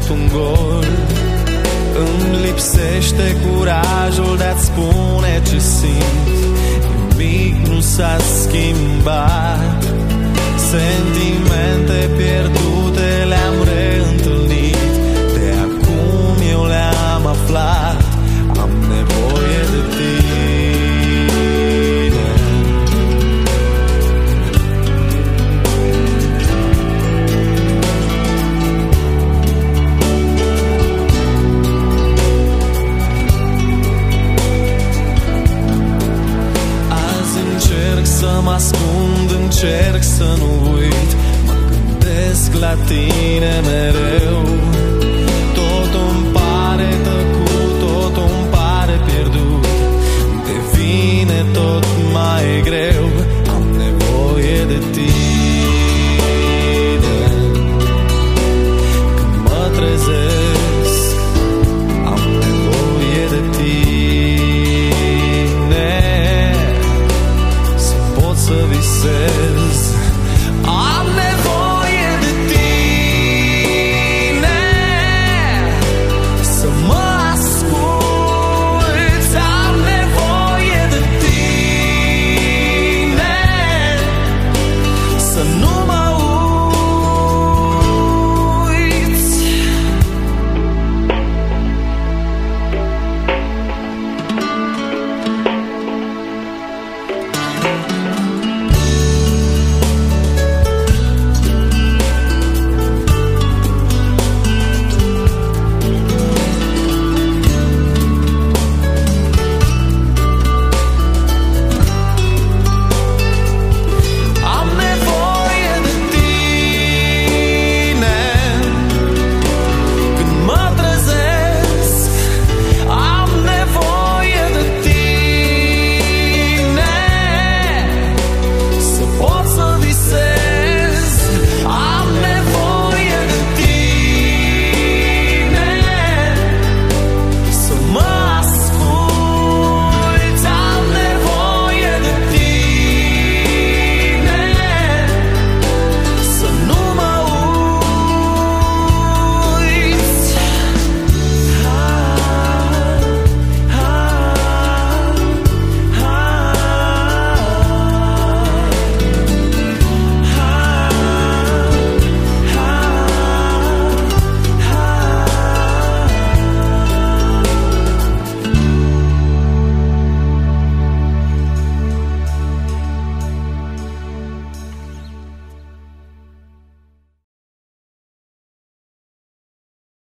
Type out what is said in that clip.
un gol. Îmi lipsește curajul de-a-ți spune ce simt. Nimic nu s-a schimbat. Sentimente pierdute le-am reîntâlnit. De acum eu le-am aflat. Am nevoie de tine. Azi încerc să mă ascund, încerc să nu uit. Mă gândesc la tine mereu. Totul-mi pare tăcut, totul-mi pare pierdut. Devine tot mai greu. Am nevoie de tine. Când mă trezesc, am nevoie de tine. Să pot să visez